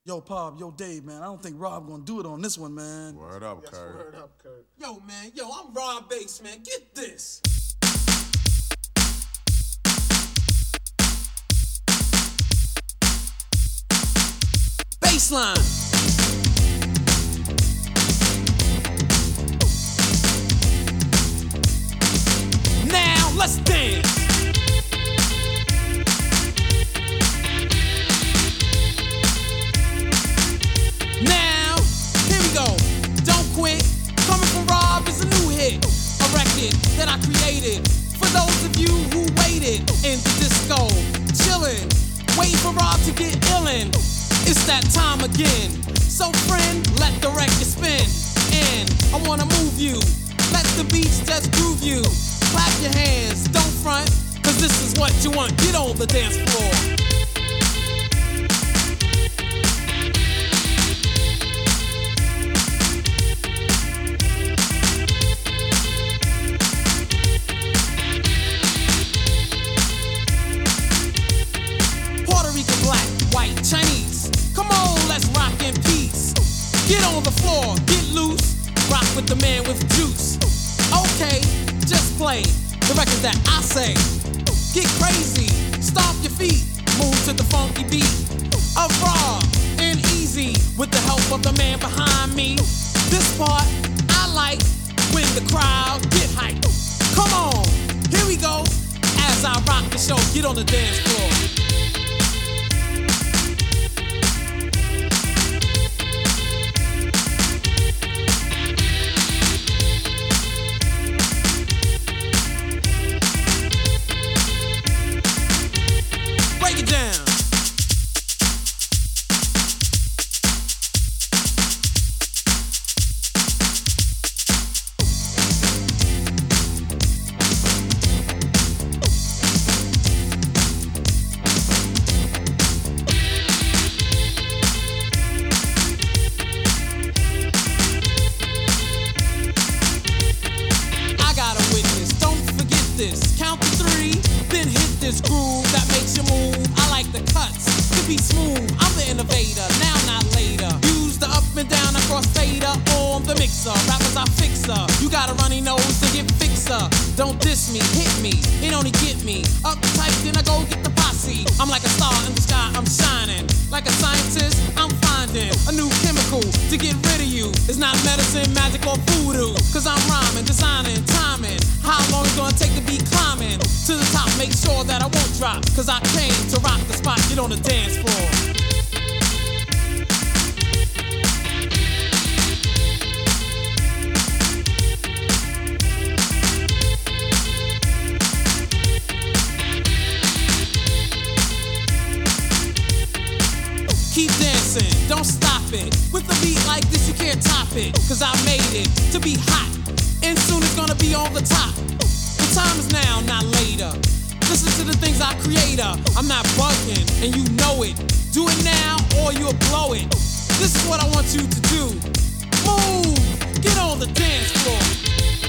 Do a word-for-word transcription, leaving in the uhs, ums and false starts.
Yo, Pop, yo, Dave, man, I don't think Rob gonna do it on this one, man. Word up, Yes, Kurt. word up, Kurt. Yo, man, yo, I'm Rob Bass, man. Get this. Baseline. Now let's dance. Now, here we go. Don't quit. Coming from Rob is a new hit. A record that I created for those of you who waited in the disco. Chillin', waiting for Rob to get illin'. It's that time again. So friend, let the record spin. And I wanna move you. Let the beats just groove you. Clap your hands, don't front, cause this is what you want. Get on the dance floor. Puerto Rican, black, white, Chinese. Come on, let's rock in peace. Get on the floor, get loose. Rock with the man with juice. Okay, just play the record that I say. Get crazy, stomp your feet, move to the funky beat of Raw and Easy with the help of the man behind me. This part I like when the crowd get hyped. Come on, here we go. As I rock the show, get on the dance floor. Break it down. I got a witness, don't forget this. Count to three, then hit this groove that makes you move. I like the cuts to be smooth. I'm the innovator, now not later. Use the up and down across fader on the mixer. Rappers I fixer. You got a runny nose to get fixer. Don't diss me, hit me. It only get me up tight, then I go get the posse. I'm like a star in the sky, I'm shining. Like a scientist, I'm finding a new chemical to get rid of you. It's not medicine, magic, or voodoo. Cause I'm rhyming, designing, timing. How long it's gonna take to be climbing to the top? Make sure that I won't drop. Cause I came to rock the spot, get on the dance floor. Keep dancing, don't stop it. With a beat like this, you can't top it. Cause I made it to be hot, and soon it's gonna be on the top. The time is now, not later. Listen to the things I create. I'm not bugging, and you know it. Do it now, or you'll blow it. This is what I want you to do. Move, get on the dance floor.